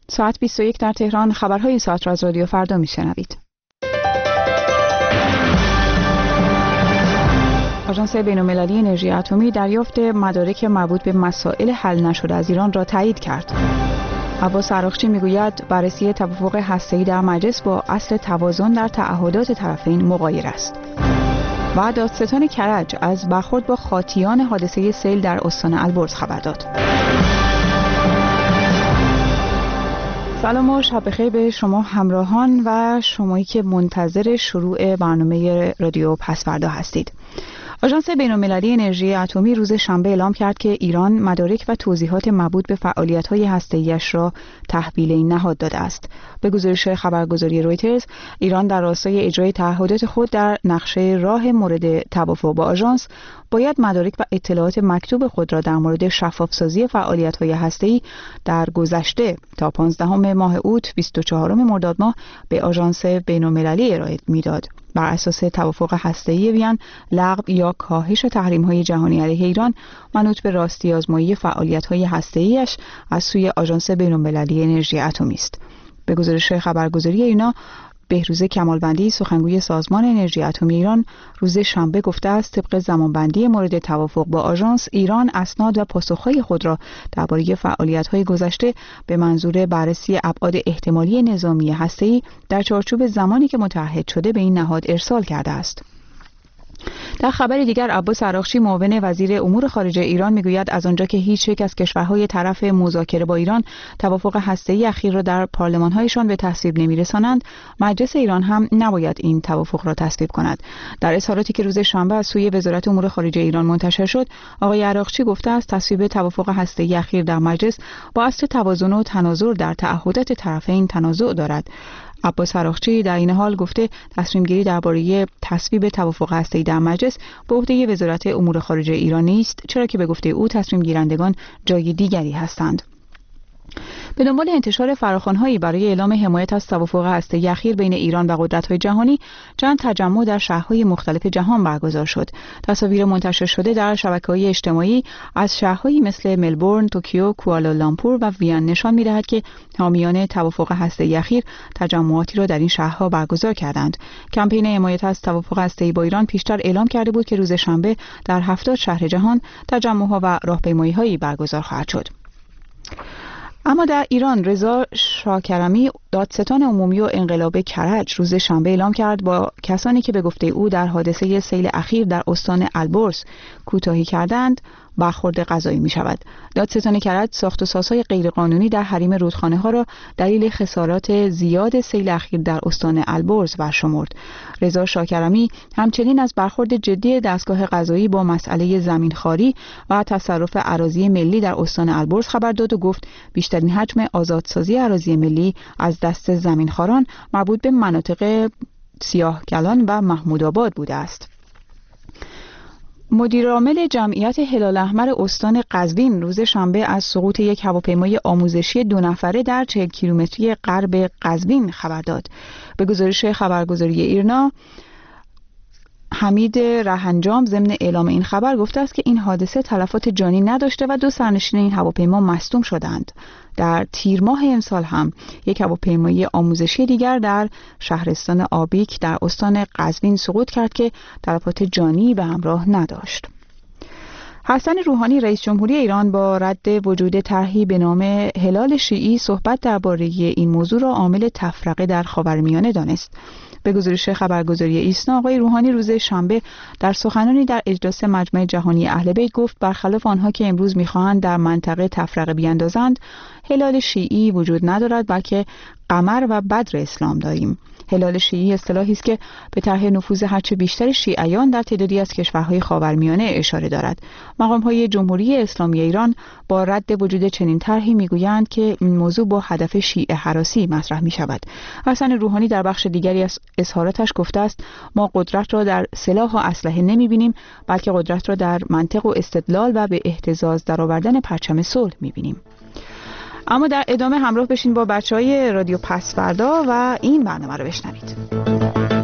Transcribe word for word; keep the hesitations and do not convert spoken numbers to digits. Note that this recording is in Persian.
ساعت بیست و یک در تهران. خبرهای ساعت را از رادیو فردا میشنوید. آژانس بین‌المللی انرژی اتمی دریافت مدارک مربوط به مسائل حل نشده از ایران را تایید کرد. عباس عراقچی میگوید بررسی توافق هسته‌ای در مجلس با اصل توازن در تعهدات طرفین مغایر است. و دادستان کرج از برخورد با خاطیان حادثه سیل در استان البرز خبر داد. سلام و شب بخیر به شما همراهان و شمایی که منتظر شروع برنامه رادیو پس‌فردا هستید. آژانس بین‌المللی انرژی اتمی روز شنبه اعلام کرد که ایران مدارک و توضیحات مربوط به فعالیت‌های هسته‌ای‌اش را تحویل این نهاد داده است. به گزارش خبرگزاری رویترز، ایران در راستای اجرای تعهدات خود در نقشه راه مورد توافق با آژانس باید مدارک و اطلاعات مکتوب خود را در مورد شفاف‌سازی فعالیت‌های هسته‌ای در گذشته تا پانزدهم ماه اوت بیست و چهارم مرداد ماه به آژانس بین‌المللی ارائه می‌داد. بر اساس توافق هسته‌ای وین، لغو یا کاهش تحریم‌های جهانی علیه ایران منوط به راستی آزمایی فعالیت‌های هسته‌ای‌اش از سوی آژانس بین‌المللی انرژی اتمی است. به گزارش خبرگزاری اینا، بهروز کمالوندی سخنگوی سازمان انرژی اتمی ایران روز شنبه گفته است طبق زمانبندی مورد توافق با آژانس، ایران اسناد و پاسخ‌های خود را درباره فعالیت‌های گذشته به منظور بررسی ابعاد احتمالی نظامی هسته‌ای در چارچوب زمانی که متعهد شده به این نهاد ارسال کرده است. در خبر دیگر، عباس عراقچی معاون وزیر امور خارجه ایران میگوید از آنجا که هیچ یک از کشورهای طرف مذاکره با ایران توافق هسته‌ای اخیر را در پارلمان‌هایشان به تصویب نمی‌رسانند، مجلس ایران هم نباید این توافق را تصویب کند. در اظهاراتی که روز شنبه از سوی وزارت امور خارجه ایران منتشر شد، آقای عراقچی گفته است تصویب توافق هسته‌ای اخیر در مجلس با اصل توازن و تناظر در تعهدات طرفین تنازع دارد. عباس عراقچی در این حال گفته تصمیم گیری درباره تصویب توافق هسته‌ای در مجلس به عهده وزارت امور خارجه ایران نیست، چرا که به گفته او تصمیم گیرندگان جای دیگری هستند. به دنبال انتشار فراخوان‌هایی برای اعلام حمایت از توافق هسته‌ای اخیر بین ایران و قدرت‌های جهانی، چند تجمع در شهرهای مختلف جهان برگزار شد. تصاویر منتشر شده در شبکه‌های اجتماعی از شهرهایی مثل ملبورن، توکیو، کوالالامپور و وین نشان می‌دهد که حامیان توافق هسته‌ای اخیر تجمعاتی را در این شهرها برگزار کردند. کمپین حمایت از توافق هسته‌ای با ایران پیشتر اعلام کرده بود که روز شنبه در هفتاد شهر جهان تجمع‌ها و راهپیمایی‌هایی برگزار خواهد شد. اما در ایران، رضا شاکرمی دادستان عمومی و انقلاب کرج روز شنبه اعلام کرد با کسانی که به گفته او در حادثه سیل اخیر در استان البرز کوتاهی کردند برخورد قضایی می شود. دادستان کرج ساخت و سازهای غیرقانونی در حریم رودخانه ها را دلیل خسارات زیاد سیل اخیر در استان البرز برشمرد. رضا شاکرمی همچنین از برخورد جدی دستگاه قضایی با مسئله زمینخواری و تصرف اراضی ملی در استان البرز خبر داد و گفت بیشترین حجم آزادسازی اراضی ملی از دست زمینخواران مربوط به مناطق سیاهکلان و محمودآباد بوده است. مدیرعامل جمعیت هلال احمر استان قزوین روز شنبه از سقوط یک هواپیمای آموزشی دو نفره در چهل کیلومتری غرب قزوین خبر داد. به گزارش خبرگزاری ایرنا، حمید رهنجام ضمن اعلام این خبر گفته است که این حادثه تلفات جانی نداشته و دو سرنشین این هواپیما مصدوم شدند. در تیر ماه امسال هم یک هواپیمای آموزشی دیگر در شهرستان آبیک در استان قزوین سقوط کرد که تلفات جانی به همراه نداشت. حسن روحانی رئیس جمهوری ایران با رد وجود طرحی به نام هلال شیعی صحبت درباره این موضوع را عامل تفرقه در خاورمیانه دانست. به گزارش خبرگزاری ایسنا، آقای روحانی روز شنبه در سخنانی در اجلاس مجمع جهانی اهل بیت گفت برخلاف آنها که امروز می‌خواهند در منطقه تفرقه بیاندازند، هلال شیعی وجود ندارد، بلکه قمر و بدر اسلام داریم. هلال شیعی اصطلاحی است که به طرح نفوذ هرچه بیشتر شیعیان در تعدادی از کشورهای خاورمیانه اشاره دارد. مقام‌های جمهوری اسلامی ایران با رد وجود چنین طرحی میگویند که این موضوع با هدف شیعه هراسی مطرح می شود. حسن روحانی در بخش دیگری از اظهاراتش گفته است ما قدرت را در سلاح و اسلحه نمی بینیم، بلکه قدرت را در منطق و استدلال و به اهتزاز درآوردن پرچم صلح می بینیم. اما در ادامه همراه بشین با بچهای رادیو پس‌فردا و این برنامه رو بشنوید.